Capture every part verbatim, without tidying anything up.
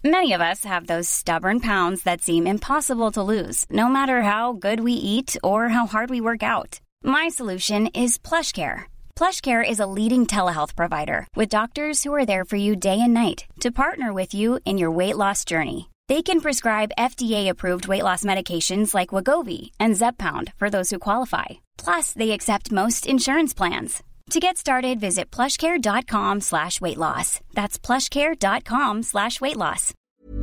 Many of us have those stubborn pounds that seem impossible to lose, no matter how good we eat or how hard we work out. My solution is PlushCare. PlushCare is a leading telehealth provider with doctors who are there for you day and night to partner with you in your weight loss journey. They can prescribe F D A-approved weight loss medications like Wegovy and Zepbound for those who qualify. Plus, they accept most insurance plans. To get started, visit plushcare.com slash weight loss. That's plushcare.com slash weight loss.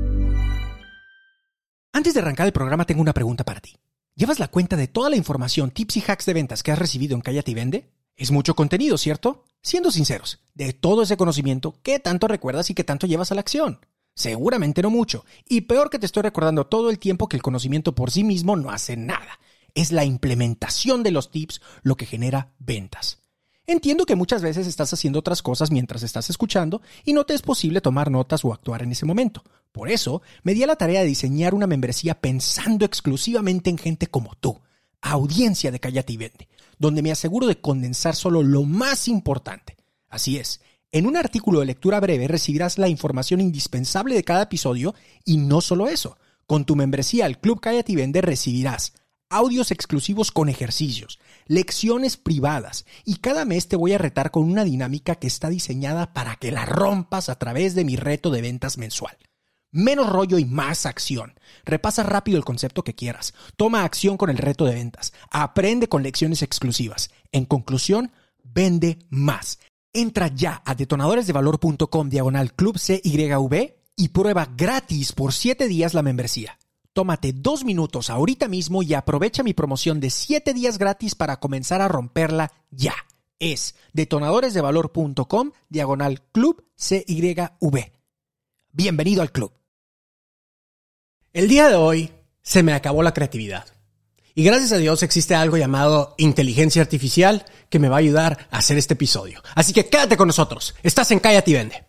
Antes de arrancar el programa, tengo una pregunta para ti. ¿Llevas la cuenta de toda la información, tips y hacks de ventas que has recibido en Cállate y Vende? Es mucho contenido, ¿cierto? Siendo sinceros, de todo ese conocimiento, ¿qué tanto recuerdas y qué tanto llevas a la acción? Seguramente no mucho. Y peor que te estoy recordando todo el tiempo que el conocimiento por sí mismo no hace nada. Es la implementación de los tips lo que genera ventas. Entiendo que muchas veces estás haciendo otras cosas mientras estás escuchando y no te es posible tomar notas o actuar en ese momento. Por eso, me di a la tarea de diseñar una membresía pensando exclusivamente en gente como tú, audiencia de Cállate y Vende, donde me aseguro de condensar solo lo más importante. Así es, en un artículo de lectura breve recibirás la información indispensable de cada episodio y no solo eso. Con tu membresía al Club Cállate y Vende recibirás audios exclusivos con ejercicios, lecciones privadas y cada mes te voy a retar con una dinámica que está diseñada para que la rompas a través de mi reto de ventas mensual. Menos rollo y más acción. Repasa rápido el concepto que quieras. Toma acción con el reto de ventas. Aprende con lecciones exclusivas. En conclusión, vende más. Entra ya a detonadoresdevalor.com diagonal club C Y V y prueba gratis por siete días la membresía. Tómate dos minutos ahorita mismo y aprovecha mi promoción de siete días gratis para comenzar a romperla ya. Es detonadoresdevalor.com diagonal club C Y V. Bienvenido al club. El día de hoy se me acabó la creatividad. Y gracias a Dios existe algo llamado inteligencia artificial que me va a ayudar a hacer este episodio. Así que quédate con nosotros. Estás en Cállate y Vende.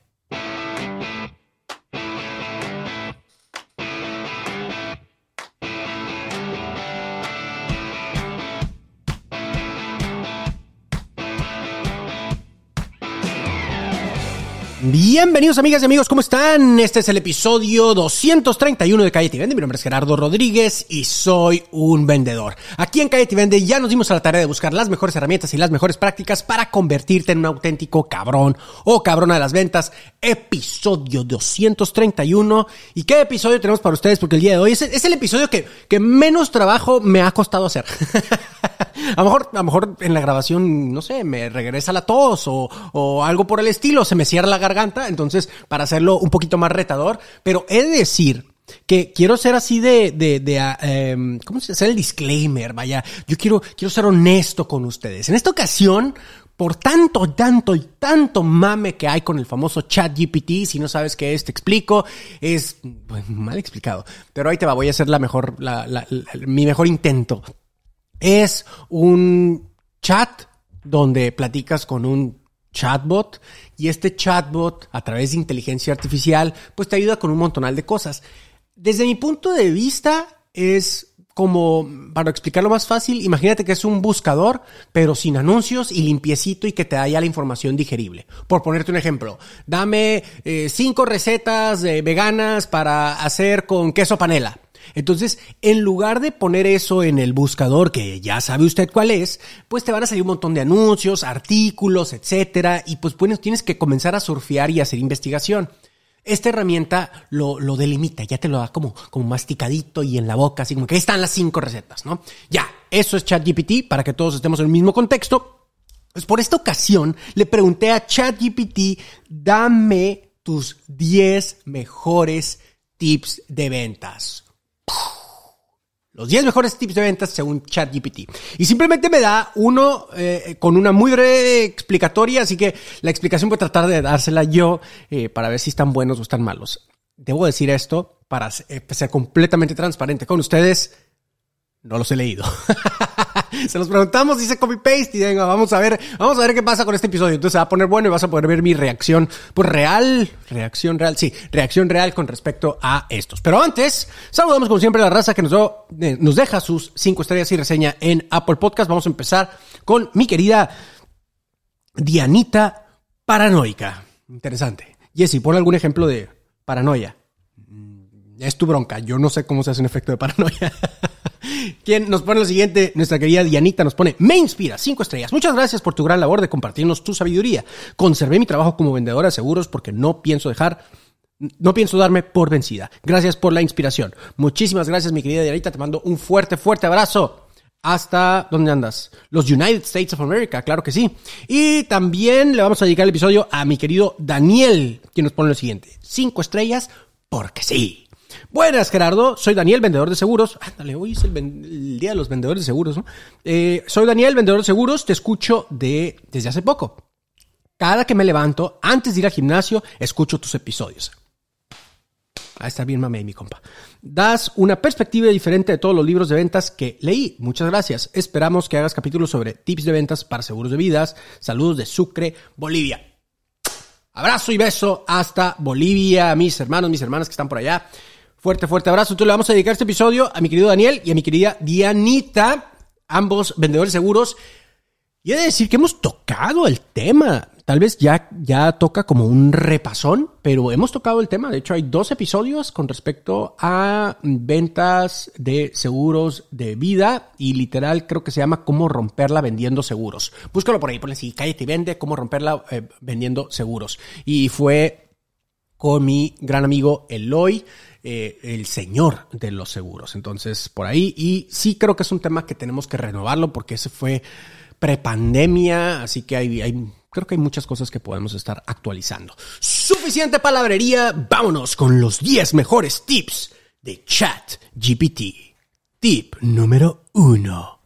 Bienvenidos amigas y amigos, ¿cómo están? Este es el episodio doscientos treinta y uno de Cállate y Vende. Mi nombre es Gerardo Rodríguez y soy un vendedor. Aquí en Cállate y Vende ya nos dimos a la tarea de buscar las mejores herramientas y las mejores prácticas para convertirte en un auténtico cabrón o cabrona de las ventas. Episodio doscientos treinta y uno. ¿Y qué episodio tenemos para ustedes? Porque el día de hoy es, es el episodio que, que menos trabajo me ha costado hacer. A lo mejor, a lo mejor en la grabación, no sé, me regresa la tos o, o algo por el estilo, se me cierra la garganta, entonces para hacerlo un poquito más retador, pero he de decir que quiero ser así de, de, de, uh, um, ¿cómo se dice? Hacer el disclaimer, vaya, yo quiero, quiero ser honesto con ustedes. En esta ocasión, por tanto, tanto y tanto mame que hay con el famoso ChatGPT, si no sabes qué es, te explico, es pues, mal explicado, pero ahí te va, voy a hacer la mejor, la, la, la, mi mejor intento. Es un chat donde platicas con un chatbot y este chatbot a través de inteligencia artificial pues te ayuda con un montonal de cosas. Desde mi punto de vista es como, para explicarlo más fácil, imagínate que es un buscador pero sin anuncios y limpiecito y que te da ya la información digerible. Por ponerte un ejemplo, dame eh, cinco recetas eh, veganas para hacer con queso panela. Entonces, en lugar de poner eso en el buscador, que ya sabe usted cuál es, pues te van a salir un montón de anuncios, artículos, etcétera, y pues bueno, tienes que comenzar a surfear y hacer investigación. Esta herramienta lo, lo delimita, ya te lo da como, como masticadito y en la boca, así como que ahí están las cinco recetas, ¿no? Ya, eso es ChatGPT, para que todos estemos en el mismo contexto. Pues por esta ocasión le pregunté a ChatGPT, dame tus diez mejores tips de ventas. Los diez mejores tips de ventas según ChatGPT. Y simplemente me da uno eh, con una muy breve explicatoria, así que la explicación voy a tratar de dársela yo eh, para ver si están buenos o están malos. Debo decir esto para eh, ser completamente transparente con ustedes. No los he leído. Se los preguntamos, dice copy-paste y venga, vamos a ver, vamos a ver qué pasa con este episodio. Entonces se va a poner bueno y vas a poder ver mi reacción, pues real, reacción real, sí, reacción real con respecto a estos. Pero antes, saludamos como siempre a la raza que nos, do, eh, nos deja sus cinco estrellas y reseña en Apple Podcast. Vamos a empezar con mi querida Dianita Paranoica. Interesante. Jessy, pon algún ejemplo de paranoia. Es tu bronca. Yo no sé cómo se hace un efecto de paranoia. ¿Quién nos pone lo siguiente? Nuestra querida Dianita nos pone: me inspira, cinco estrellas. Muchas gracias por tu gran labor de compartirnos tu sabiduría. Conservé mi trabajo como vendedora de seguros porque no pienso dejar, no pienso darme por vencida. Gracias por la inspiración. Muchísimas gracias, mi querida Dianita. Te mando un fuerte, fuerte abrazo. Hasta, ¿dónde andas? Los United States of America, claro que sí. Y también le vamos a dedicar el episodio a mi querido Daniel, quien nos pone lo siguiente: cinco estrellas porque sí. Buenas, Gerardo. Soy Daniel, vendedor de seguros. Ándale, hoy es el, ven- el día de los vendedores de seguros, ¿no? Eh, soy Daniel, vendedor de seguros. Te escucho de, desde hace poco. Cada que me levanto, antes de ir al gimnasio, escucho tus episodios. Ah, está bien, mame, mi compa. Das una perspectiva diferente de todos los libros de ventas que leí. Muchas gracias. Esperamos que hagas capítulos sobre tips de ventas para seguros de vidas. Saludos de Sucre, Bolivia. Abrazo y beso hasta Bolivia, mis hermanos, mis hermanas que están por allá. Fuerte, fuerte abrazo. Entonces le vamos a dedicar este episodio a mi querido Daniel y a mi querida Dianita, ambos vendedores seguros. Y he de decir que hemos tocado el tema. Tal vez ya, ya toca como un repasón, pero hemos tocado el tema. De hecho, hay dos episodios con respecto a ventas de seguros de vida y literal creo que se llama Cómo romperla vendiendo seguros. Búscalo por ahí, ponle así, Cállate y Vende, Cómo romperla eh, vendiendo seguros. Y fue con mi gran amigo Eloy, eh, el señor de los seguros. Entonces, por ahí. Y sí creo que es un tema que tenemos que renovarlo porque ese fue prepandemia, así que hay, hay, creo que hay muchas cosas que podemos estar actualizando. Suficiente palabrería, vámonos con los diez mejores tips de ChatGPT. Tip número uno.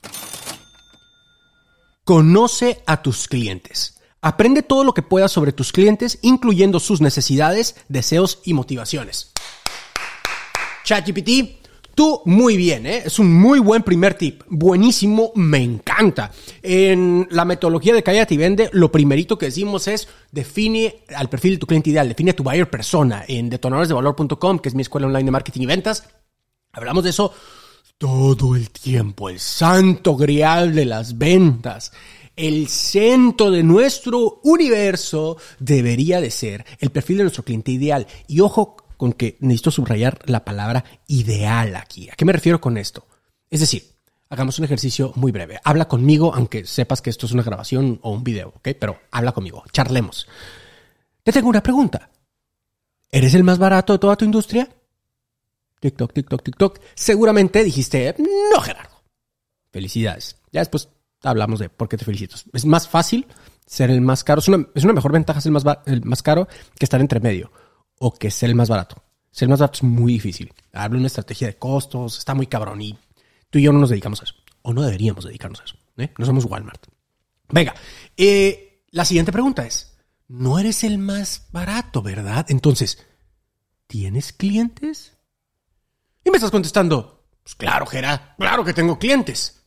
Conoce a tus clientes. Aprende todo lo que puedas sobre tus clientes, incluyendo sus necesidades, deseos y motivaciones. ChatGPT, tú muy bien, ¿eh? Es un muy buen primer tip. Buenísimo, me encanta. En la metodología de Cállate y Vende, lo primerito que decimos es define al perfil de tu cliente ideal, define a tu buyer persona. En detonadores de valor punto com, que es mi escuela online de marketing y ventas, hablamos de eso todo el tiempo. El santo grial de las ventas. El centro de nuestro universo debería de ser el perfil de nuestro cliente ideal. Y ojo con que necesito subrayar la palabra ideal aquí. ¿A qué me refiero con esto? Es decir, hagamos un ejercicio muy breve. Habla conmigo, aunque sepas que esto es una grabación o un video, ¿ok? Pero habla conmigo, charlemos. Te tengo una pregunta. ¿Eres el más barato de toda tu industria? TikTok, TikTok, TikTok. Seguramente dijiste, no, Gerardo. Felicidades. Ya después hablamos de por qué te felicito. Es más fácil ser el más caro. Es una, es una mejor ventaja ser el más, el más caro que estar entre medio. O que ser el más barato. Ser el más barato es muy difícil. Habla una estrategia de costos, está muy cabrón y tú y yo no nos dedicamos a eso. O no deberíamos dedicarnos a eso. ¿eh? No somos Walmart. Venga, eh, la siguiente pregunta es, no eres el más barato, ¿verdad? Entonces, ¿tienes clientes? Y me estás contestando, pues claro, Gera, claro que tengo clientes.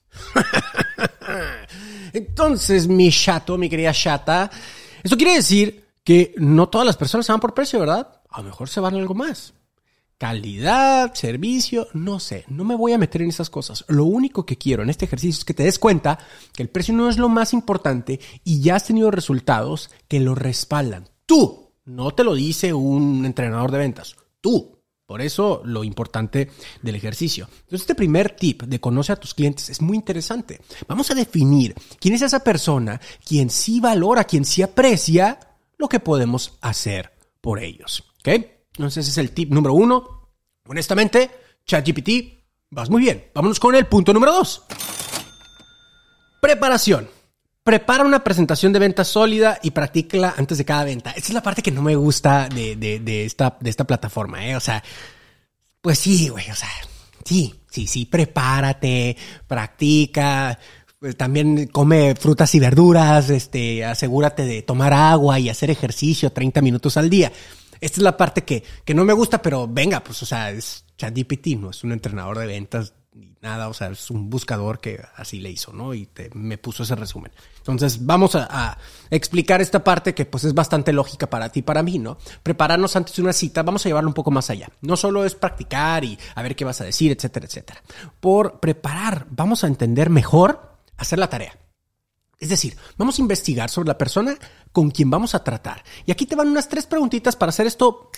Entonces, mi chato, mi querida chata, esto quiere decir que no todas las personas se van por precio, ¿verdad? A lo mejor se van a algo más. Calidad, servicio, no sé. No me voy a meter en esas cosas. Lo único que quiero en este ejercicio es que te des cuenta que el precio no es lo más importante y ya has tenido resultados que lo respaldan. Tú, no te lo dice un entrenador de ventas. Tú. Por eso lo importante del ejercicio. Entonces, este primer tip de conoce a tus clientes es muy interesante. Vamos a definir quién es esa persona, quien sí valora, quien sí aprecia lo que podemos hacer por ellos. ¿Ok? Entonces, ese es el tip número uno. Honestamente, ChatGPT, vas muy bien. Vámonos con el punto número dos. Preparación. Prepara una presentación de venta sólida y practícala antes de cada venta. Esta es la parte que no me gusta de, de, de, esta, de esta plataforma, ¿eh? O sea, pues sí, güey, o sea, sí, sí, sí, prepárate, practica, pues también come frutas y verduras, este, asegúrate de tomar agua y hacer ejercicio treinta minutos al día. Esta es la parte que, que no me gusta, pero venga, pues, o sea, es ChatGPT, no es un entrenador de ventas ni nada, o sea, es un buscador que así le hizo, ¿no? Y te, me puso ese resumen. Entonces, vamos a, a explicar esta parte que, pues, es bastante lógica para ti y para mí, ¿no? Prepararnos antes de una cita, vamos a llevarlo un poco más allá. No solo es practicar y a ver qué vas a decir, etcétera, etcétera. Por preparar, vamos a entender mejor, hacer la tarea. Es decir, vamos a investigar sobre la persona con quien vamos a tratar. Y aquí te van unas tres preguntitas para hacer esto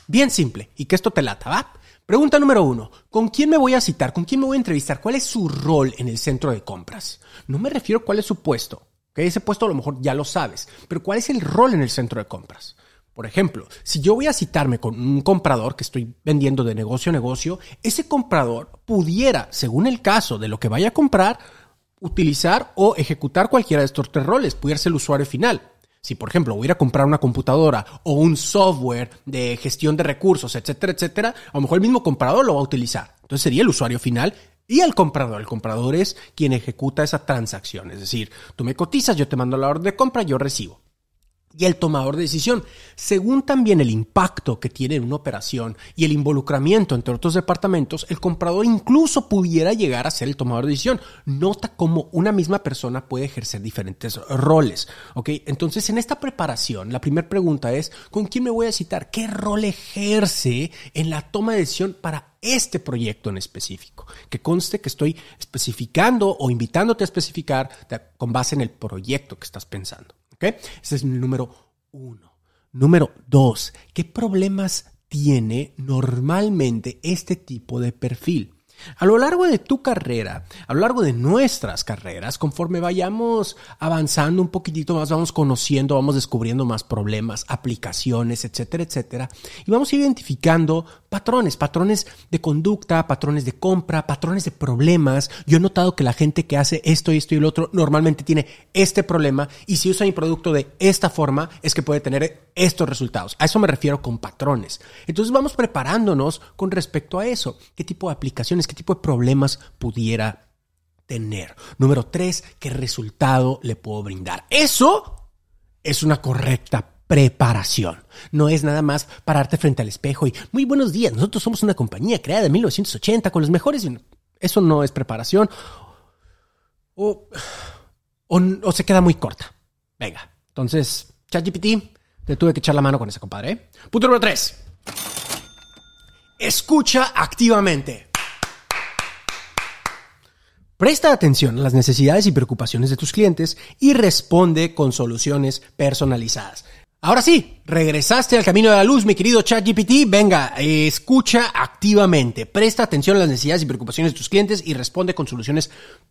Bien simple, y que esto te lata, ¿va? Pregunta número uno, ¿con quién me voy a citar? ¿Con quién me voy a entrevistar? ¿Cuál es su rol en el centro de compras? No me refiero a cuál es su puesto, ¿ok? Ese puesto a lo mejor ya lo sabes, pero ¿cuál es el rol en el centro de compras? Por ejemplo, si yo voy a citarme con un comprador que estoy vendiendo de negocio a negocio, ese comprador pudiera, según el caso de lo que vaya a comprar, utilizar o ejecutar cualquiera de estos tres roles. Pudiera ser el usuario final. Si, por ejemplo, voy a ir a comprar una computadora o un software de gestión de recursos, etcétera, etcétera, a lo mejor el mismo comprador lo va a utilizar. Entonces sería el usuario final y el comprador. El comprador es quien ejecuta esa transacción. Es decir, tú me cotizas, yo te mando la orden de compra, yo recibo. Y el tomador de decisión, según también el impacto que tiene en una operación y el involucramiento entre otros departamentos, el comprador incluso pudiera llegar a ser el tomador de decisión. Nota cómo una misma persona puede ejercer diferentes roles, ¿ok? Entonces, en esta preparación, la primera pregunta es, ¿con quién me voy a citar? ¿Qué rol ejerce en la toma de decisión para este proyecto en específico? Que conste que estoy especificando o invitándote a especificar con base en el proyecto que estás pensando. ¿Okay? Ese es el número uno. Número dos, ¿qué problemas tiene normalmente este tipo de perfil? A lo largo de tu carrera, a lo largo de nuestras carreras, conforme vayamos avanzando un poquitito más, vamos conociendo, vamos descubriendo más problemas, aplicaciones, etcétera, etcétera, y vamos identificando patrones, patrones de conducta, patrones de compra, patrones de problemas. Yo he notado que la gente que hace esto y esto y lo otro normalmente tiene este problema, y si usa mi producto de esta forma es que puede tener estos resultados. A eso me refiero con patrones. Entonces vamos preparándonos con respecto a eso. ¿Qué tipo de aplicaciones, qué tipo de problemas pudiera tener? Número tres, ¿qué resultado le puedo brindar? Eso es una correcta preparación. No es nada más pararte frente al espejo y muy buenos días, nosotros somos una compañía creada en mil novecientos ochenta con los mejores. Eso no es preparación. O, o, o se queda muy corta. Venga, entonces, ChatGPT, te tuve que echar la mano con ese compadre, ¿eh? Punto número tres. Escucha activamente. Presta atención a las necesidades y preocupaciones de tus clientes y responde con soluciones personalizadas. Ahora sí, regresaste al camino de la luz, mi querido ChatGPT. Venga, escucha activamente. Presta atención a las necesidades y preocupaciones de tus clientes y responde con soluciones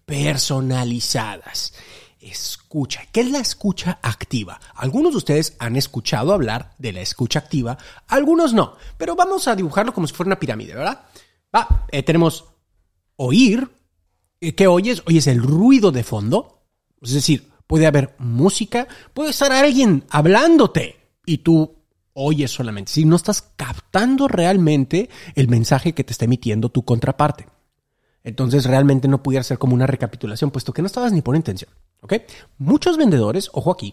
personalizadas. Escucha. ¿Qué es la escucha activa? Algunos de ustedes han escuchado hablar de la escucha activa, algunos no. Pero vamos a dibujarlo como si fuera una pirámide, ¿verdad? Va, eh, tenemos oír. ¿Qué oyes? Oyes el ruido de fondo. Es decir, puede haber música, puede estar alguien hablándote y tú oyes solamente. Si no estás captando realmente el mensaje que te está emitiendo tu contraparte. Entonces realmente no pudiera ser como una recapitulación, puesto que no estabas ni por intención. ¿Ok? Muchos vendedores, ojo aquí,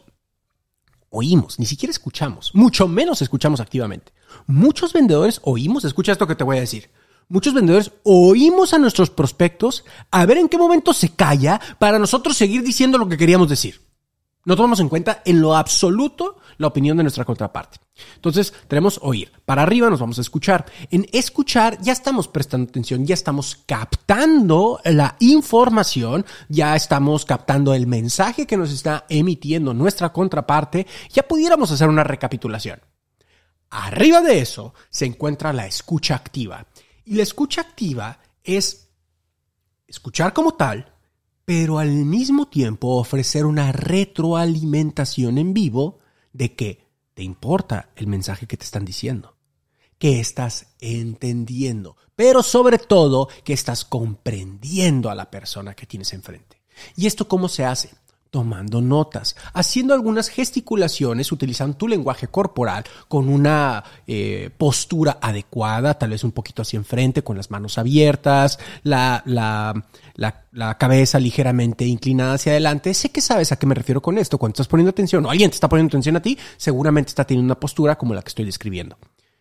oímos, ni siquiera escuchamos, mucho menos escuchamos activamente. Muchos vendedores oímos, escucha esto que te voy a decir. Muchos vendedores oímos a nuestros prospectos a ver en qué momento se calla para nosotros seguir diciendo lo que queríamos decir. No tomamos en cuenta en lo absoluto la opinión de nuestra contraparte. Entonces, tenemos oír. Para arriba nos vamos a escuchar. En escuchar ya estamos prestando atención, ya estamos captando la información, ya estamos captando el mensaje que nos está emitiendo nuestra contraparte. Ya pudiéramos hacer una recapitulación. Arriba de eso se encuentra la escucha activa. Y la escucha activa es escuchar como tal, pero al mismo tiempo ofrecer una retroalimentación en vivo de que te importa el mensaje que te están diciendo, que estás entendiendo, pero sobre todo que estás comprendiendo a la persona que tienes enfrente. ¿Y esto cómo se hace? Tomando notas, haciendo algunas gesticulaciones, utilizando tu lenguaje corporal con una eh, postura adecuada, tal vez un poquito hacia enfrente, con las manos abiertas, la, la, la, la cabeza ligeramente inclinada hacia adelante. Sé que sabes a qué me refiero con esto. Cuando estás poniendo atención o alguien te está poniendo atención a ti, seguramente está teniendo una postura como la que estoy describiendo.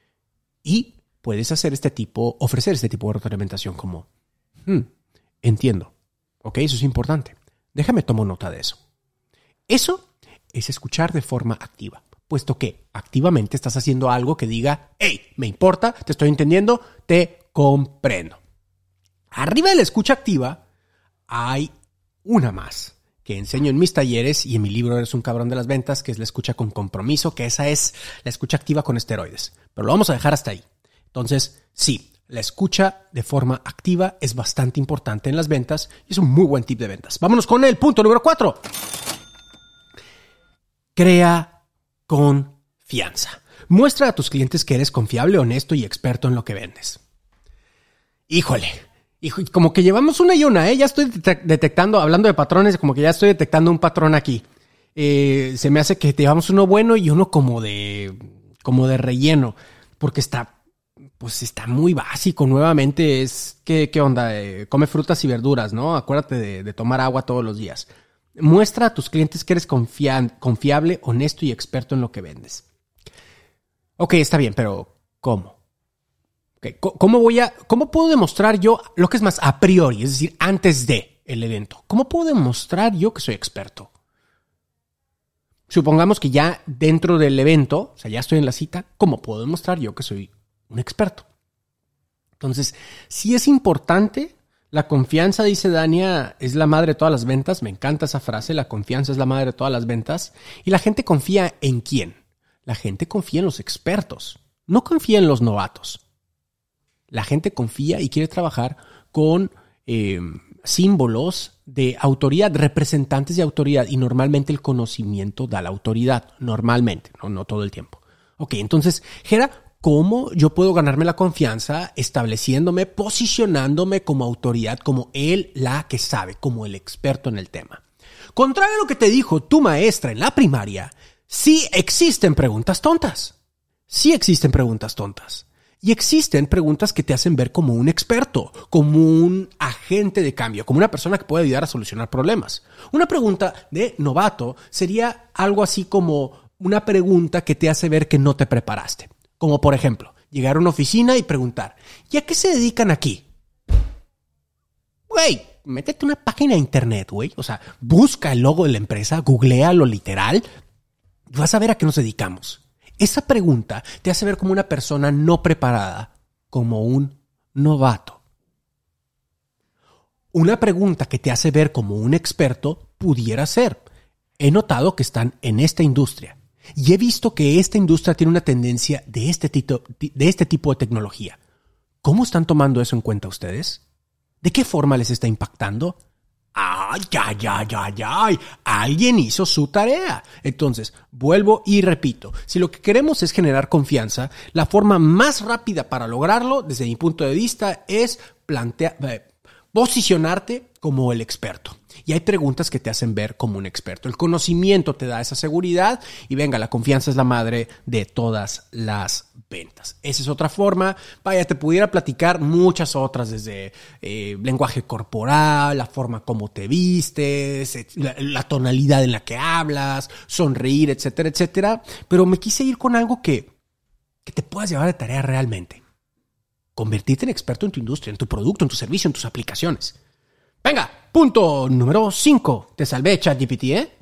Y puedes hacer este tipo, ofrecer este tipo de retroalimentación como, hmm, entiendo. Ok, eso es importante. Déjame tomar nota de eso. Eso es escuchar de forma activa, puesto que activamente estás haciendo algo que diga, hey, me importa, te estoy entendiendo, te comprendo. Arriba de la escucha activa hay una más, que enseño en mis talleres y en mi libro Eres un cabrón de las ventas, que es la escucha con compromiso, que esa es la escucha activa con esteroides. Pero lo vamos a dejar hasta ahí. Entonces, sí, la escucha de forma activa es bastante importante en las ventas y es un muy buen tip de ventas. Vámonos con el punto número cuatro. Crea confianza. Muestra a tus clientes que eres confiable, honesto y experto en lo que vendes. Híjole. Hijo, como que llevamos una y una, ¿eh? Ya estoy detectando, hablando de patrones, como que ya estoy detectando un patrón aquí. Eh, se me hace que llevamos uno bueno y uno como de, como de relleno, porque está, pues está muy básico. Nuevamente es, ¿qué, qué onda? Eh, come frutas y verduras, ¿no? Acuérdate de, de tomar agua todos los días. Muestra a tus clientes que eres confia- confiable, honesto y experto en lo que vendes. Ok, está bien, pero ¿cómo? Okay. ¿Cómo voy a, cómo puedo demostrar yo lo que es más a priori, es decir, antes de el evento? ¿Cómo puedo demostrar yo que soy experto? Supongamos que ya dentro del evento, o sea, ya estoy en la cita, ¿cómo puedo demostrar yo que soy un experto? Entonces, sí es importante, la confianza, dice Dania, es la madre de todas las ventas. Me encanta esa frase, la confianza es la madre de todas las ventas. Y la gente confía ¿en quién? La gente confía en los expertos, no confía en los novatos. La gente confía y quiere trabajar con eh, símbolos de autoridad, representantes de autoridad, y normalmente el conocimiento da la autoridad, normalmente, no, no todo el tiempo. Ok, entonces, Gera, ¿cómo yo puedo ganarme la confianza estableciéndome, posicionándome como autoridad, como él, la que sabe, como el experto en el tema? Contrario a lo que te dijo tu maestra en la primaria, sí existen preguntas tontas. Sí existen preguntas tontas. Y existen preguntas que te hacen ver como un experto, como un agente de cambio, como una persona que puede ayudar a solucionar problemas. Una pregunta de novato sería algo así como una pregunta que te hace ver que no te preparaste. Como por ejemplo, llegar a una oficina y preguntar, ¿y a qué se dedican aquí? Güey, métete una página de internet, güey. O sea, busca el logo de la empresa, googlealo literal, y vas a ver a qué nos dedicamos. Esa pregunta te hace ver como una persona no preparada, como un novato. Una pregunta que te hace ver como un experto pudiera ser: he notado que están en esta industria y he visto que esta industria tiene una tendencia de este tipo, de este tipo de tecnología. ¿Cómo están tomando eso en cuenta ustedes? ¿De qué forma les está impactando? ¡Ay, ay, ay, ay, ay! Alguien hizo su tarea. Entonces, vuelvo y repito. Si lo que queremos es generar confianza, la forma más rápida para lograrlo, desde mi punto de vista, es plantear, eh, posicionarte como el experto. Y hay preguntas que te hacen ver como un experto. El conocimiento te da esa seguridad y venga, la confianza es la madre de todas las ventas. Esa es otra forma. Vaya, te pudiera platicar muchas otras, desde eh, lenguaje corporal, la forma como te vistes, la, la tonalidad en la que hablas, sonreír, etcétera, etcétera. Pero me quise ir con algo que, que te puedas llevar de tarea realmente. Convertirte en experto en tu industria, en tu producto, en tu servicio, en tus aplicaciones. Venga, punto número cinco. Te salvé, ChatGPT, ¿eh?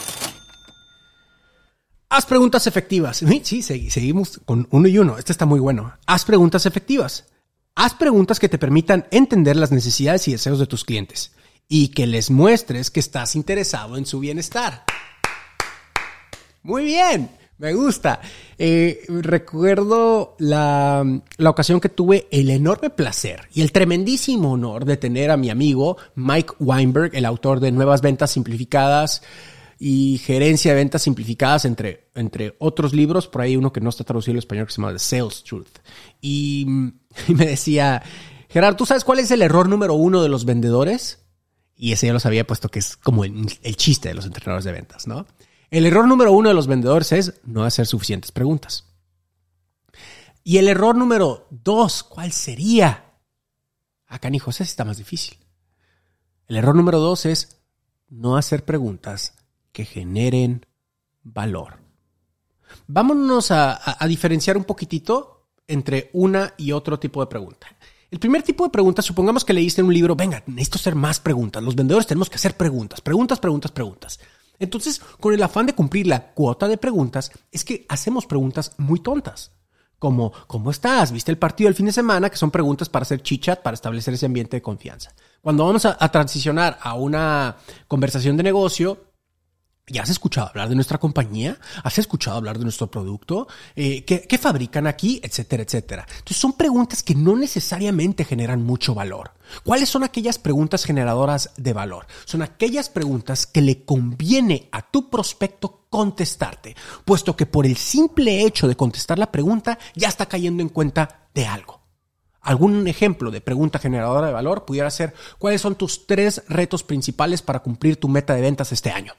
Haz preguntas efectivas. Sí, seguimos con uno y uno. Este está muy bueno. Haz preguntas efectivas. Haz preguntas que te permitan entender las necesidades y deseos de tus clientes y que les muestres que estás interesado en su bienestar. Muy bien, me gusta. Eh, recuerdo la, la ocasión que tuve el enorme placer y el tremendísimo honor de tener a mi amigo Mike Weinberg, el autor de Nuevas Ventas Simplificadas y Gerencia de Ventas Simplificadas, entre, entre otros libros. Por ahí uno que no está traducido al español, que se llama The Sales Truth. Y, y me decía, Gerardo, ¿tú sabes cuál es el error número uno de los vendedores? Y ese ya lo sabía, puesto que es como el, el chiste de los entrenadores de ventas, ¿no? El error número uno de los vendedores es no hacer suficientes preguntas. Y el error número dos, ¿cuál sería? Acá, ni José, está más difícil. El error número dos es no hacer preguntas que generen valor. Vámonos a, a, a diferenciar un poquitito entre una y otro tipo de pregunta. El primer tipo de pregunta, supongamos que leíste en un libro, venga, necesito hacer más preguntas. Los vendedores tenemos que hacer preguntas, preguntas, preguntas, preguntas. Entonces, con el afán de cumplir la cuota de preguntas, es que hacemos preguntas muy tontas. como ¿cómo estás? ¿Viste el partido del fin de semana? Que son preguntas para hacer chit-chat, para establecer ese ambiente de confianza. Cuando vamos a, a transicionar a una conversación de negocio, ¿ya has escuchado hablar de nuestra compañía? ¿Has escuchado hablar de nuestro producto? Eh, ¿qué, ¿Qué fabrican aquí? Etcétera, etcétera. Entonces son preguntas que no necesariamente generan mucho valor. ¿Cuáles son aquellas preguntas generadoras de valor? Son aquellas preguntas que le conviene a tu prospecto contestarte, puesto que por el simple hecho de contestar la pregunta ya está cayendo en cuenta de algo. Algún ejemplo de pregunta generadora de valor pudiera ser: ¿cuáles son tus tres retos principales para cumplir tu meta de ventas este año?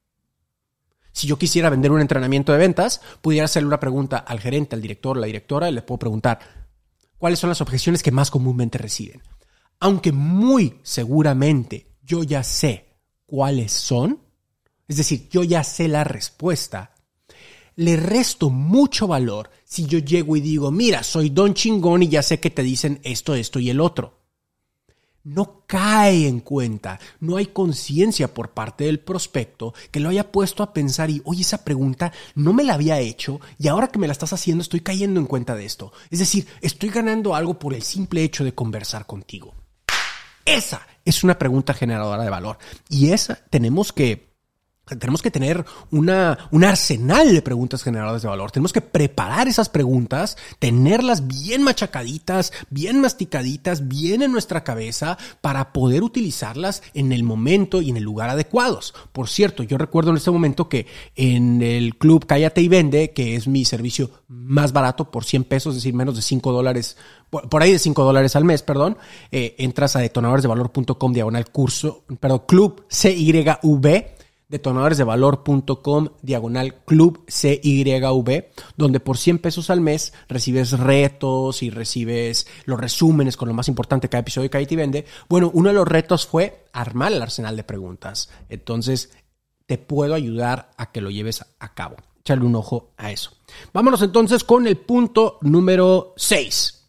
Si yo quisiera vender un entrenamiento de ventas, pudiera hacerle una pregunta al gerente, al director, a la directora, y le puedo preguntar: ¿cuáles son las objeciones que más comúnmente reciben? Aunque muy seguramente yo ya sé cuáles son, es decir, yo ya sé la respuesta, le resto mucho valor si yo llego y digo: mira, soy don chingón y ya sé que te dicen esto, esto y el otro. No cae en cuenta, no hay conciencia por parte del prospecto que lo haya puesto a pensar y, oye, esa pregunta no me la había hecho y ahora que me la estás haciendo estoy cayendo en cuenta de esto. Es decir, estoy ganando algo por el simple hecho de conversar contigo. Esa es una pregunta generadora de valor y esa tenemos que... Tenemos que tener una, un arsenal de preguntas generadoras de valor. Tenemos que preparar esas preguntas, tenerlas bien machacaditas, bien masticaditas, bien en nuestra cabeza para poder utilizarlas en el momento y en el lugar adecuados. Por cierto, yo recuerdo en este momento que en el club Cállate y Vende, que es mi servicio más barato por cien pesos, es decir, menos de cinco dólares, por ahí de cinco dólares al mes, perdón, eh, entras a detonadoresdevalor.com diagonal curso, perdón, club C Y V, detonadoresdevalor.com diagonal club C Y V, donde por cien pesos al mes recibes retos y recibes los resúmenes con lo más importante de cada episodio de Cállate y Vende. Bueno, uno de los retos fue armar el arsenal de preguntas. Entonces, te puedo ayudar a que lo lleves a cabo. Échale un ojo a eso. Vámonos entonces con el punto número seis.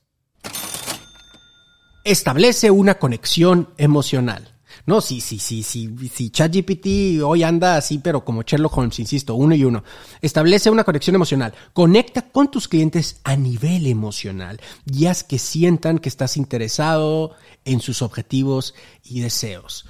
Establece una conexión emocional. No, sí, sí, sí, sí, sí, ChatGPT hoy anda así, pero como Sherlock Holmes, insisto, uno y uno. Establece una conexión emocional. Conecta con tus clientes a nivel emocional y haz que sientan que estás interesado en sus objetivos y deseos.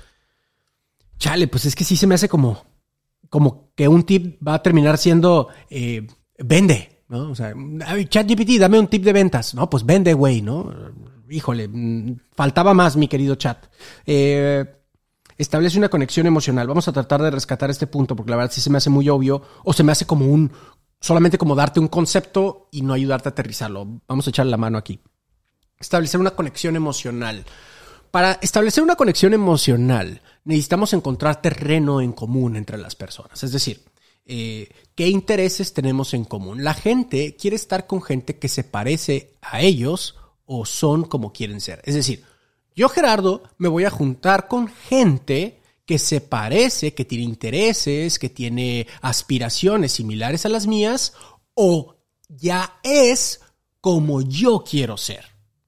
Chale, pues es que sí se me hace como, como que un tip va a terminar siendo eh, vende, ¿no? O sea, ChatGPT, dame un tip de ventas. No, pues vende, güey, ¿no? Híjole, faltaba más, mi querido chat. Eh, establece una conexión emocional. Vamos a tratar de rescatar este punto porque la verdad sí se me hace muy obvio o se me hace como un, solamente como darte un concepto y no ayudarte a aterrizarlo. Vamos a echarle la mano aquí. Establecer una conexión emocional. Para establecer una conexión emocional necesitamos encontrar terreno en común entre las personas. Es decir, eh, ¿qué intereses tenemos en común? La gente quiere estar con gente que se parece a ellos o son como quieren ser. Es decir, yo, Gerardo, me voy a juntar con gente que se parece, que tiene intereses, que tiene aspiraciones similares a las mías o ya es como yo quiero ser.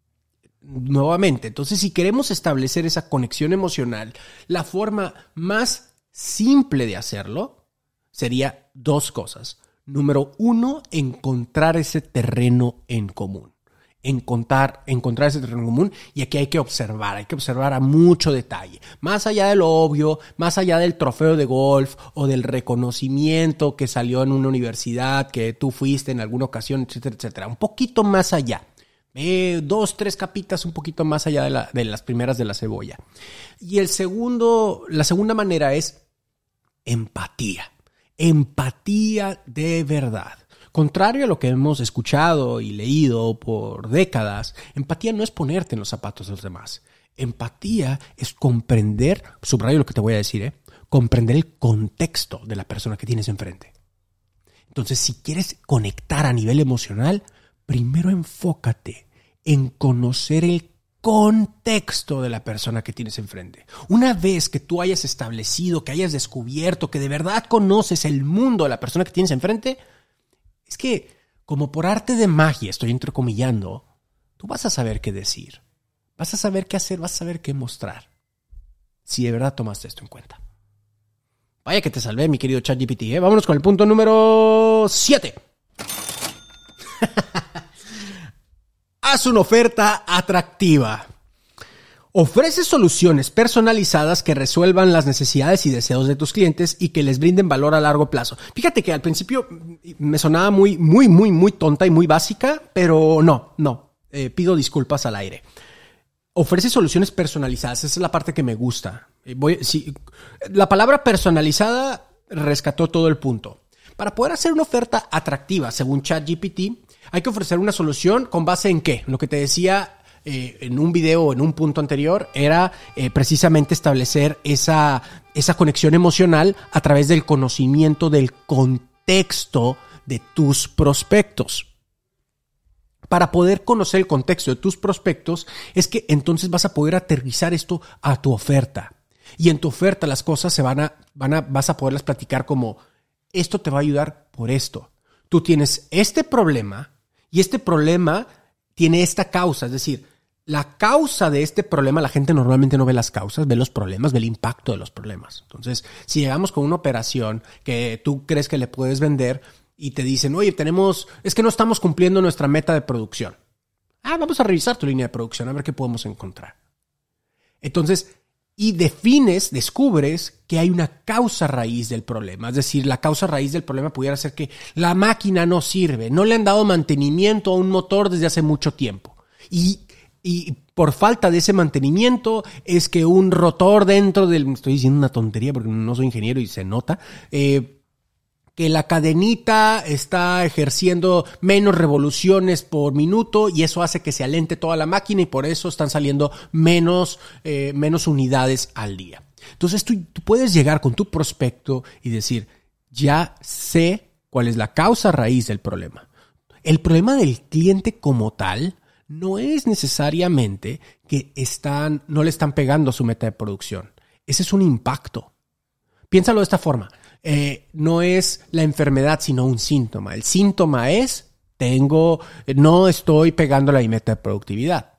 Nuevamente, entonces, si queremos establecer esa conexión emocional, la forma más simple de hacerlo sería dos cosas. Número uno, encontrar ese terreno en común. Encontrar, encontrar ese terreno común y aquí hay que observar, hay que observar a mucho detalle, más allá de lo obvio, más allá del trofeo de golf o del reconocimiento que salió en una universidad que tú fuiste en alguna ocasión, etcétera, etcétera, un poquito más allá, eh, dos, tres capitas un poquito más allá de, la, de las primeras de la cebolla. Y el segundo, la segunda manera es empatía, empatía de verdad. Contrario a lo que hemos escuchado y leído por décadas, empatía no es ponerte en los zapatos de los demás. Empatía es comprender, subrayo lo que te voy a decir, ¿eh? comprender el contexto de la persona que tienes enfrente. Entonces, si quieres conectar a nivel emocional, primero enfócate en conocer el contexto de la persona que tienes enfrente. Una vez que tú hayas establecido, que hayas descubierto, que de verdad conoces el mundo de la persona que tienes enfrente, es que, como por arte de magia, estoy entrecomillando, tú vas a saber qué decir, vas a saber qué hacer, vas a saber qué mostrar, si de verdad tomaste esto en cuenta. Vaya que te salvé, mi querido ChatGPT, ¿eh? Vámonos con el punto número siete. haz una oferta atractiva. Ofrece soluciones personalizadas que resuelvan las necesidades y deseos de tus clientes y que les brinden valor a largo plazo. Fíjate que al principio me sonaba muy, muy, muy, muy tonta y muy básica, pero no, no. Eh, pido disculpas al aire. Ofrece soluciones personalizadas. Esa es la parte que me gusta. Voy, sí, la palabra personalizada rescató todo el punto. Para poder hacer una oferta atractiva, según ChatGPT, hay que ofrecer una solución con base en qué. Lo que te decía eh, en un video o en un punto anterior era eh, precisamente establecer esa, esa conexión emocional a través del conocimiento del contexto de tus prospectos. Para poder conocer el contexto de tus prospectos es que entonces vas a poder aterrizar esto a tu oferta. Y en tu oferta las cosas se van a, van a, vas a poderlas platicar como, esto te va a ayudar por esto. Tú tienes este problema y este problema tiene esta causa. Es decir, la causa de este problema, la gente normalmente no ve las causas, ve los problemas, ve el impacto de los problemas. Entonces, si llegamos con una operación que tú crees que le puedes vender y te dicen, oye, tenemos, es que no estamos cumpliendo nuestra meta de producción. Ah, vamos a revisar tu línea de producción, a ver qué podemos encontrar. Entonces, y defines, descubres que hay una causa raíz del problema. Es decir, la causa raíz del problema pudiera ser que la máquina no sirve, no le han dado mantenimiento a un motor desde hace mucho tiempo. Y, y por falta de ese mantenimiento es que un rotor dentro del... Estoy diciendo una tontería porque no soy ingeniero y se nota... Eh, que la cadenita está ejerciendo menos revoluciones por minuto y eso hace que se alente toda la máquina y por eso están saliendo menos, eh, menos unidades al día. Entonces tú, tú puedes llegar con tu prospecto y decir, ya sé cuál es la causa raíz del problema. El problema del cliente como tal no es necesariamente que están, no le están pegando a su meta de producción. Ese es un impacto. Piénsalo de esta forma. Eh, no es la enfermedad, sino un síntoma. El síntoma es, tengo, no estoy pegando la meta de productividad.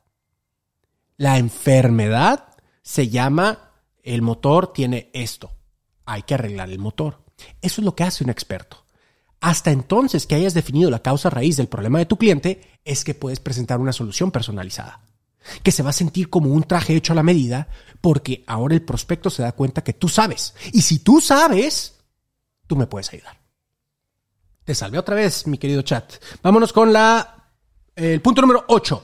La enfermedad se llama, el motor tiene esto. Hay que arreglar el motor. Eso es lo que hace un experto. Hasta entonces que hayas definido la causa raíz del problema de tu cliente, es que puedes presentar una solución personalizada. Que se va a sentir como un traje hecho a la medida, porque ahora el prospecto se da cuenta que tú sabes. Y si tú sabes, tú me puedes ayudar. Te salvé otra vez, mi querido chat. Vámonos con la, eh, el punto número ocho.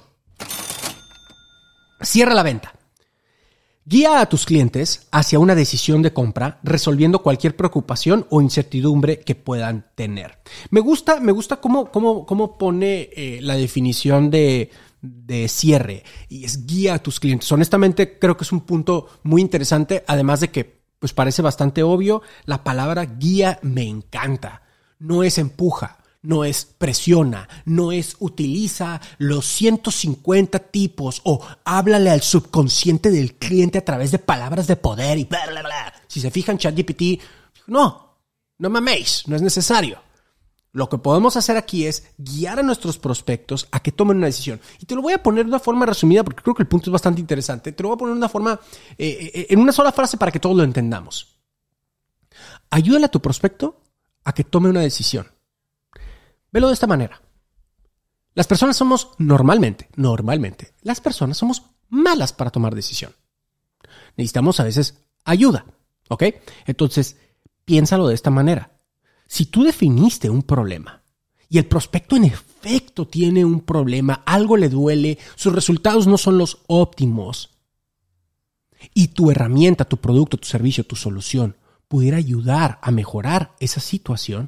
Cierra la venta. Guía a tus clientes hacia una decisión de compra, resolviendo cualquier preocupación o incertidumbre que puedan tener. Me gusta, me gusta cómo, cómo, cómo pone eh, la definición de, de cierre. Y es guía a tus clientes. Honestamente, creo que es un punto muy interesante, además de que pues parece bastante obvio, la palabra guía me encanta. No es empuja, no es presiona, no es utiliza los ciento cincuenta tipos o háblale al subconsciente del cliente a través de palabras de poder y bla, bla, bla. Si se fijan, ChatGPT, no, no maméis, no es necesario. Lo que podemos hacer aquí es guiar a nuestros prospectos a que tomen una decisión. Y te lo voy a poner de una forma resumida porque creo que el punto es bastante interesante. Te lo voy a poner de una forma, eh, eh, en una sola frase para que todos lo entendamos. Ayúdale a tu prospecto a que tome una decisión. Velo de esta manera. Las personas somos normalmente, normalmente, las personas somos malas para tomar decisión. Necesitamos a veces ayuda, ¿ok? Entonces, piénsalo de esta manera. Si tú definiste un problema y el prospecto en efecto tiene un problema, algo le duele, sus resultados no son los óptimos y tu herramienta, tu producto, tu servicio, tu solución pudiera ayudar a mejorar esa situación,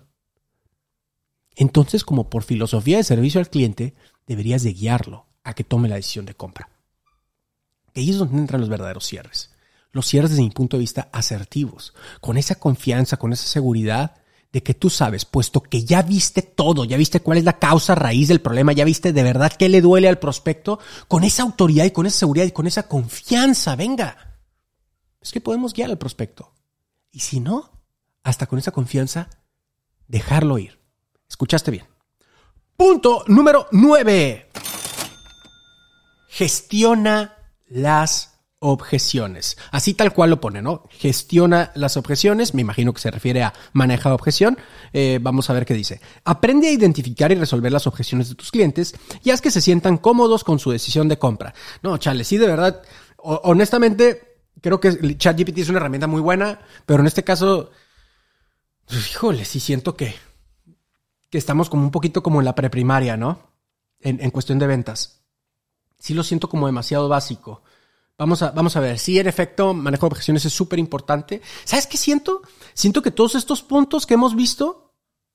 entonces como por filosofía de servicio al cliente deberías de guiarlo a que tome la decisión de compra. Que ahí es donde entran los verdaderos cierres. Los cierres desde mi punto de vista asertivos, con esa confianza, con esa seguridad de que tú sabes, puesto que ya viste todo, ya viste cuál es la causa raíz del problema, ya viste de verdad qué le duele al prospecto, con esa autoridad y con esa seguridad y con esa confianza, venga, es que podemos guiar al prospecto. Y si no, hasta con esa confianza, dejarlo ir. ¿Escuchaste bien? Punto número nueve. Gestiona las objeciones. Así tal cual lo pone, ¿no? Gestiona las objeciones. Me imagino que se refiere a maneja objeción. Eh, vamos a ver qué dice. Aprende a identificar y resolver las objeciones de tus clientes y haz que se sientan cómodos con su decisión de compra. No, chale, sí, de verdad, o- honestamente, creo que ChatGPT es una herramienta muy buena, pero en este caso, pues, híjole, sí siento que, que estamos como un poquito como en la preprimaria, ¿no? En, en cuestión de ventas. Sí lo siento como demasiado básico. Vamos a, vamos a ver. Sí, en efecto, manejo de objeciones es súper importante. ¿Sabes qué siento? Siento que todos estos puntos que hemos visto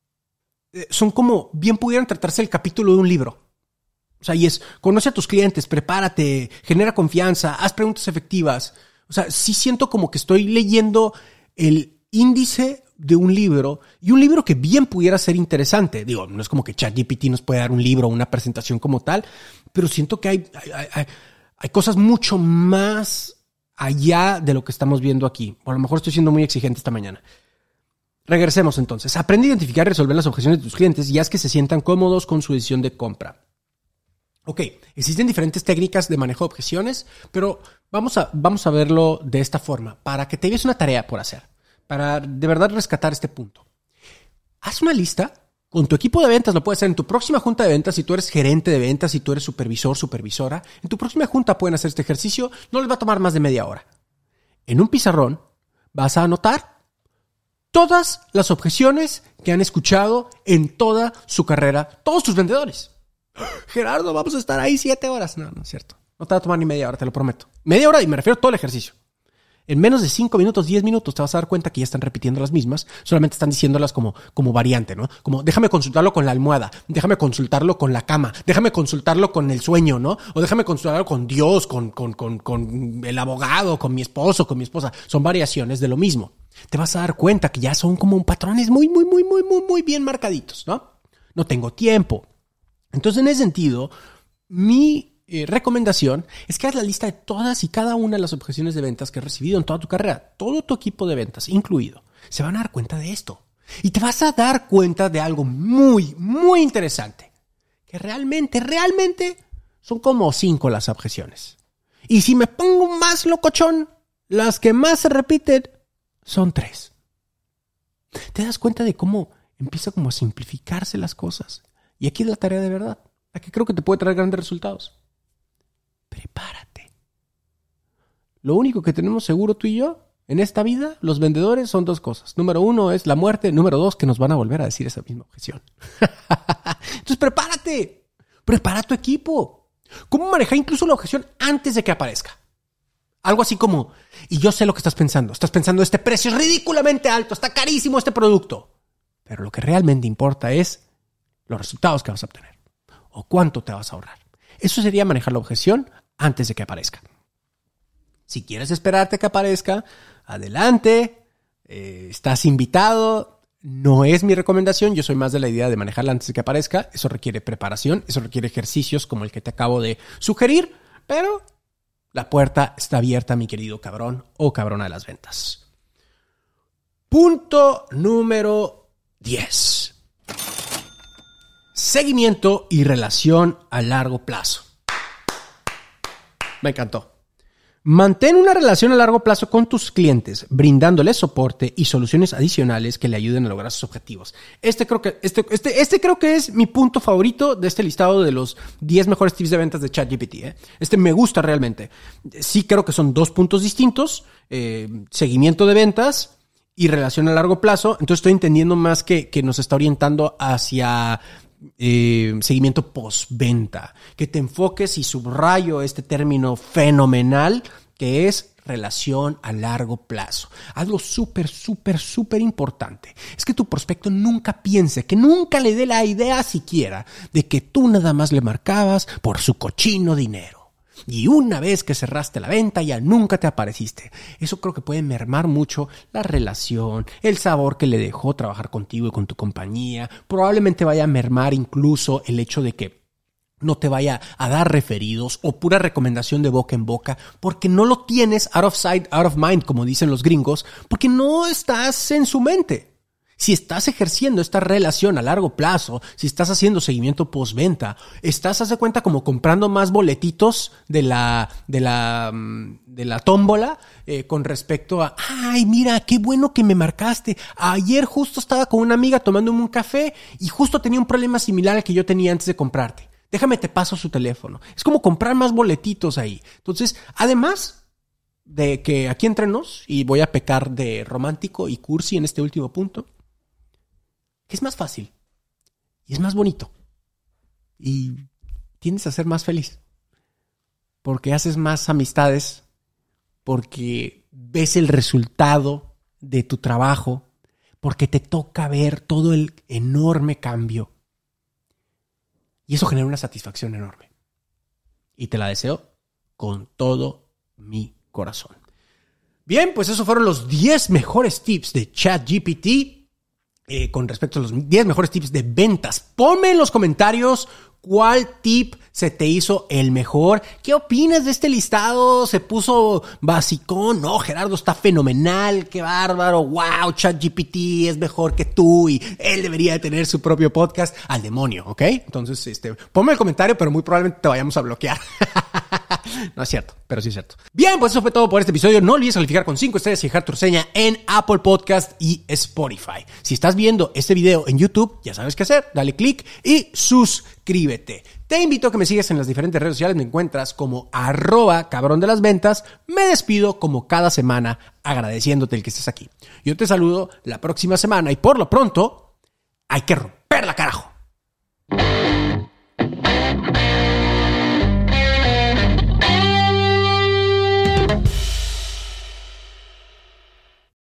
eh, son como bien pudieran tratarse el capítulo de un libro. O sea, y es, conoce a tus clientes, prepárate, genera confianza, haz preguntas efectivas. O sea, sí siento como que estoy leyendo el índice de un libro y un libro que bien pudiera ser interesante. Digo, no es como que ChatGPT nos puede dar un libro o una presentación como tal, pero siento que hay, hay, hay, hay cosas mucho más allá de lo que estamos viendo aquí. O a lo mejor estoy siendo muy exigente esta mañana. Regresemos entonces. Aprende a identificar y resolver las objeciones de tus clientes y haz que se sientan cómodos con su decisión de compra. Ok, existen diferentes técnicas de manejo de objeciones, pero vamos a, vamos a verlo de esta forma, para que te lleves una tarea por hacer, para de verdad rescatar este punto. Haz una lista con tu equipo de ventas, lo puedes hacer en tu próxima junta de ventas, si tú eres gerente de ventas, si tú eres supervisor, supervisora, en tu próxima junta pueden hacer este ejercicio, no les va a tomar más de media hora. En un pizarrón vas a anotar todas las objeciones que han escuchado en toda su carrera, todos tus vendedores. Gerardo, vamos a estar ahí siete horas. No, no es cierto. No te va a tomar ni media hora, te lo prometo. Media hora y me refiero a todo el ejercicio. En menos de cinco minutos, diez minutos te vas a dar cuenta que ya están repitiendo las mismas, solamente están diciéndolas como, como variante, ¿no? Como déjame consultarlo con la almohada, déjame consultarlo con la cama, déjame consultarlo con el sueño, ¿no? O déjame consultarlo con Dios, con, con, con, con el abogado, con mi esposo, con mi esposa. Son variaciones de lo mismo. Te vas a dar cuenta que ya son como patrones muy, muy, muy, muy, muy, muy bien marcaditos, ¿no? No tengo tiempo. Entonces, en ese sentido, mi eh, recomendación es que hagas la lista de todas y cada una de las objeciones de ventas que has recibido en toda tu carrera. Todo tu equipo de ventas, incluido, se van a dar cuenta de esto. Y te vas a dar cuenta de algo muy, muy interesante. Que realmente, realmente son como cinco las objeciones. Y si me pongo más locochón, las que más se repiten son tres. ¿Te das cuenta de cómo empieza como a simplificarse las cosas? Y aquí es la tarea de verdad, la que creo que te puede traer grandes resultados. Prepárate. Lo único que tenemos seguro tú y yo en esta vida, los vendedores, son dos cosas. Número uno es la muerte. Número dos, que nos van a volver a decir esa misma objeción. Entonces prepárate. Prepara tu equipo. ¿Cómo manejar incluso la objeción antes de que aparezca? Algo así como, y yo sé lo que estás pensando. Estás pensando, este precio es ridículamente alto, está carísimo este producto. Pero lo que realmente importa es los resultados que vas a obtener o cuánto te vas a ahorrar. Eso sería manejar la objeción antes de que aparezca. Si quieres esperarte a que aparezca, adelante, eh, estás invitado. No es mi recomendación, yo soy más de la idea de manejarla antes de que aparezca. Eso requiere preparación, eso requiere ejercicios como el que te acabo de sugerir, pero la puerta está abierta, mi querido cabrón o cabrona de las ventas. Punto número diez. Seguimiento y relación a largo plazo. Me encantó. Mantén una relación a largo plazo con tus clientes, brindándoles soporte y soluciones adicionales que le ayuden a lograr sus objetivos. Este creo que, este, este, este creo que es mi punto favorito de este listado de los diez mejores tips de ventas de ChatGPT. ¿eh? Este me gusta realmente. Sí creo que son dos puntos distintos. Eh, seguimiento de ventas y relación a largo plazo. Entonces estoy entendiendo más que, que nos está orientando hacia Eh, seguimiento postventa, que te enfoques, y subrayo este término fenomenal que es relación a largo plazo. Algo súper, súper, súper importante es que tu prospecto nunca piense, que nunca le dé la idea siquiera de que tú nada más le marcabas por su cochino dinero. Y una vez que cerraste la venta, ya nunca te apareciste. Eso creo que puede mermar mucho la relación, el sabor que le dejó trabajar contigo y con tu compañía. Probablemente vaya a mermar incluso el hecho de que no te vaya a dar referidos o pura recomendación de boca en boca, porque no lo tienes out of sight, out of mind, como dicen los gringos, porque no estás en su mente. Si estás ejerciendo esta relación a largo plazo, si estás haciendo seguimiento postventa, estás, haz de cuenta, como comprando más boletitos de la, de la, de la tómbola eh, con respecto a, ay, mira, qué bueno que me marcaste. Ayer justo estaba con una amiga tomándome un café y justo tenía un problema similar al que yo tenía antes de comprarte. Déjame te paso su teléfono. Es como comprar más boletitos ahí. Entonces, además de que aquí entre nos, y voy a pecar de romántico y cursi en este último punto, que es más fácil y es más bonito y tiendes a ser más feliz porque haces más amistades, porque ves el resultado de tu trabajo, porque te toca ver todo el enorme cambio. Y eso genera una satisfacción enorme. Y te la deseo con todo mi corazón. Bien, pues esos fueron los diez mejores tips de ChatGPT eh, con respecto a los diez mejores tips de ventas. Ponme en los comentarios cuál tip se te hizo el mejor. ¿Qué opinas de este listado? ¿Se puso basicón? No, Gerardo está fenomenal. ¡Qué bárbaro! ¡Wow! ChatGPT es mejor que tú y él debería de tener su propio podcast. Al demonio, ¿ok? Entonces, este, ponme el comentario, pero muy probablemente te vayamos a bloquear. No es cierto, pero sí es cierto. Bien, pues eso fue todo por este episodio. No olvides calificar con cinco estrellas y dejar tu reseña en Apple Podcast y Spotify. Si estás viendo este video en YouTube, ya sabes qué hacer. Dale click y suscríbete. Te invito a que me sigas en las diferentes redes sociales. Me encuentras como arroba cabrón de las ventas. Me despido como cada semana agradeciéndote el que estés aquí. Yo te saludo la próxima semana y por lo pronto hay que romper